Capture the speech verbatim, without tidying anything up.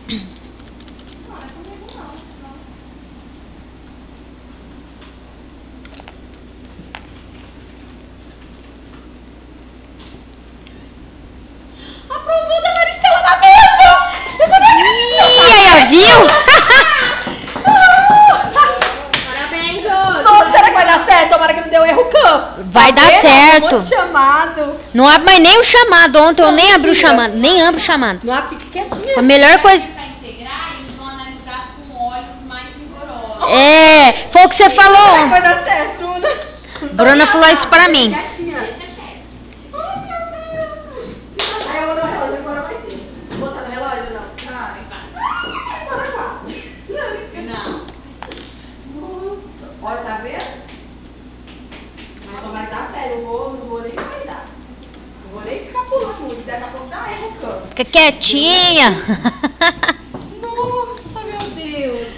Aprovou da Maristela na mesa! Eu não acredito! Ih, aí, viu? Parabéns, Josi! Nossa, será que vai dar certo? Tomara que não deu erro campo. Vai dar certo. Chamado. Não abre mais nem o chamado. Ontem eu nem abri o chamado. Nem abro o chamado. Não abre, fica quietinha. A melhor coisa... Eles vão analisar com óleos mais rigorosos. É, foi o que você falou. Vai dar certo, Bruna. Bruna falou isso pra mim. Quietinha. Deixa quieto. Ai, meu Deus. Aí eu vou no relógio, agora vai ser. Vou botar no relógio ou não? Vai, vai. Agora vai. Não. Nossa. Olha, tá vendo? Mas não vai dar sério. Eu vou, não vou nem dar. Não vou nem ficar pulando muito. Daqui a pouco dá erro, campo. Fica quietinha.